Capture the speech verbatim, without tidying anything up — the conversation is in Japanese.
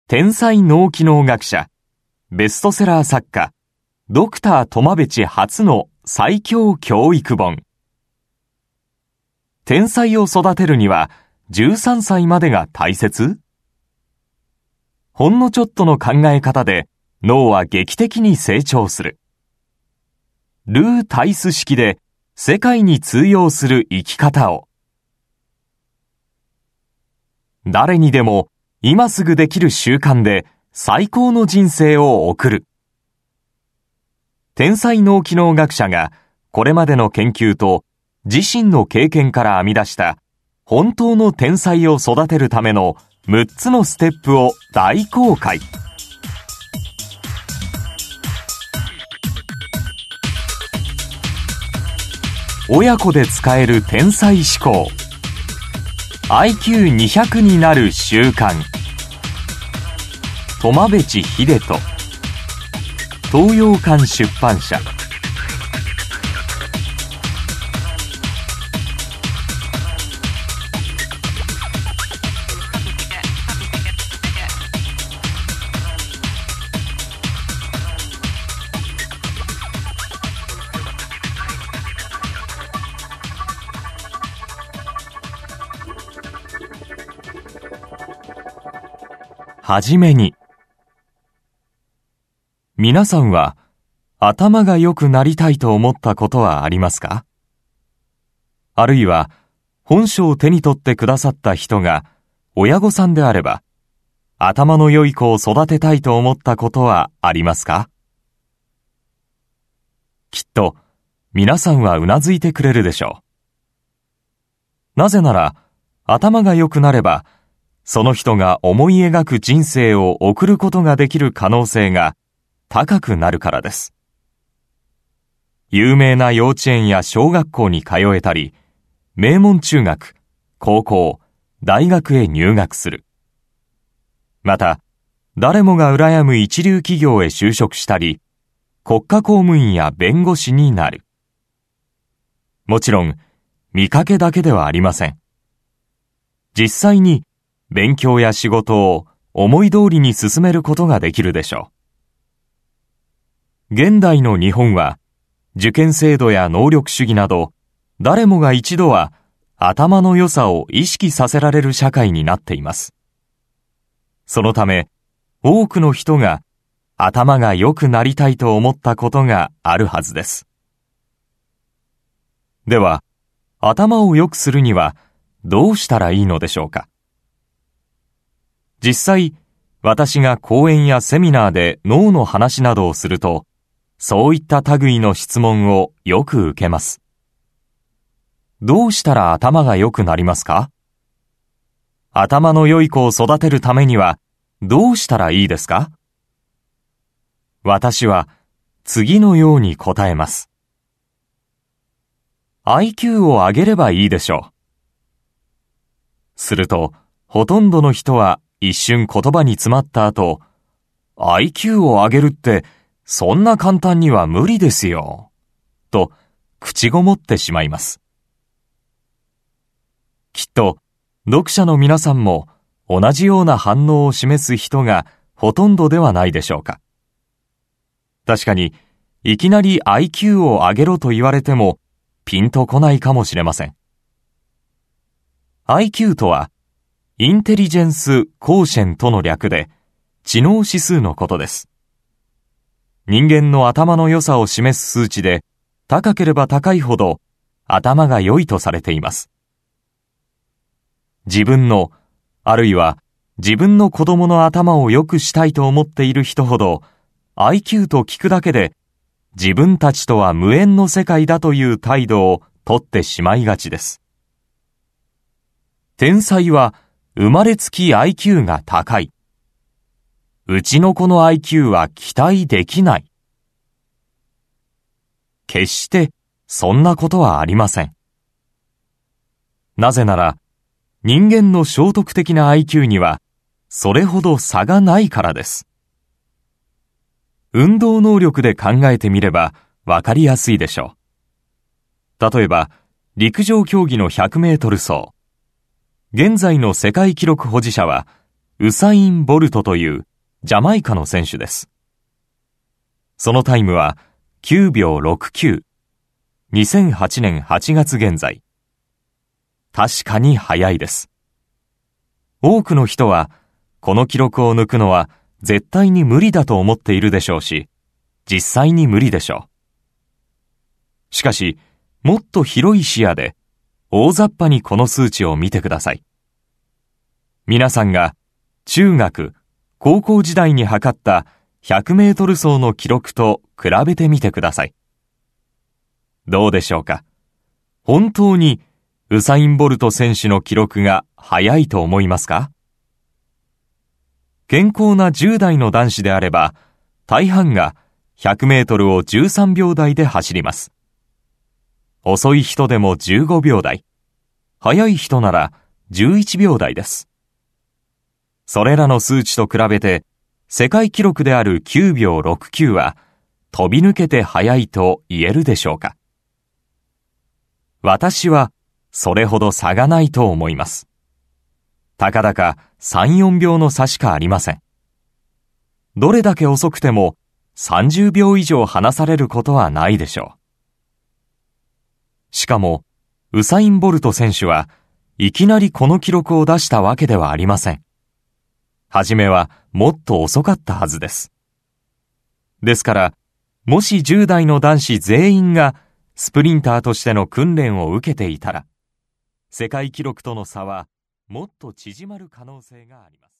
天才脳機能学者、ベストセラー作家、ドクタートマベチ初の最強教育本。天才を育てるにはじゅうさんさいまでが大切？ほんのちょっとの考え方で脳は劇的に成長する。ルー・タイス式で世界に通用する生き方を。誰にでも今すぐできる習慣で最高の人生を送る。天才脳機能学者がこれまでの研究と自身の経験から編み出した本当の天才を育てるためのむっつのステップを大公開。親子で使える天才思考。アイキューにひゃく になる習慣。トマベチ秀人。東洋館出版社。はじめに、皆さんは頭が良くなりたいと思ったことはありますか？あるいは本書を手に取ってくださった人が親御さんであれば、頭の良い子を育てたいと思ったことはありますか？きっと皆さんはうなずいてくれるでしょう。なぜなら、頭が良くなれば、その人が思い描く人生を送ることができる可能性が高くなるからです。有名な幼稚園や小学校に通えたり、名門中学、高校、大学へ入学する。また、誰もが羨む一流企業へ就職したり、国家公務員や弁護士になる。もちろん、見かけだけではありません。実際に、勉強や仕事を思い通りに進めることができるでしょう。現代の日本は、受験制度や能力主義など、誰もが一度は頭の良さを意識させられる社会になっています。そのため、多くの人が頭が良くなりたいと思ったことがあるはずです。では、頭を良くするにはどうしたらいいのでしょうか。実際、私が講演やセミナーで脳の話などをすると、そういった類の質問をよく受けます。どうしたら頭が良くなりますか？頭の良い子を育てるためにはどうしたらいいですか？私は次のように答えます。アイキュー を上げればいいでしょう。すると、ほとんどの人は一瞬言葉に詰まった後、アイキュー を上げるってそんな簡単には無理ですよ、と口ごもってしまいます。きっと読者の皆さんも同じような反応を示す人がほとんどではないでしょうか。確かに、いきなり アイキュー を上げろと言われてもピンとこないかもしれません。アイキュー とは、インテリジェンス・コーシェントの略で、知能指数のことです。人間の頭の良さを示す数値で、高ければ高いほど頭が良いとされています。自分の、あるいは自分の子供の頭を良くしたいと思っている人ほど、アイキュー と聞くだけで、自分たちとは無縁の世界だという態度をとってしまいがちです。天才は、生まれつき アイキュー が高い。うちの子の アイキュー は期待できない。決してそんなことはありません。なぜなら、人間の聖徳的な アイキュー にはそれほど差がないからです。運動能力で考えてみればわかりやすいでしょう。例えば、陸上競技のひゃくメートル走。現在の世界記録保持者は、 ウサイン・ボルトというジャマイカの選手です。そのタイムはきゅうびょうろくきゅう。にせんはちねんはちがつ現在。確かに速いです。多くの人はこの記録を抜くのは絶対に無理だと思っているでしょうし、実際に無理でしょう。しかし、もっと広い視野で大雑把にこの数値を見てください。皆さんが中学、高校時代に測ったひゃくメートル走の記録と比べてみてください。どうでしょうか。本当にウサイン・ボルト選手の記録が速いと思いますか？健康なじゅう代の男子であれば、大半がひゃくメートルをじゅうさんびょう台で走ります。遅い人でもじゅうごびょう台、速い人ならじゅういちびょう台です。それらの数値と比べて、世界記録であるきゅうびょうろくきゅうは飛び抜けて速いと言えるでしょうか。私はそれほど差がないと思います。たかだかさん、よんびょうの差しかありません。どれだけ遅くてもさんじゅうびょう以上離されることはないでしょう。しかも、ウサイン・ボルト選手はいきなりこの記録を出したわけではありません。はじめはもっと遅かったはずです。ですから、もしじゅう代の男子全員がスプリンターとしての訓練を受けていたら、世界記録との差はもっと縮まる可能性があります。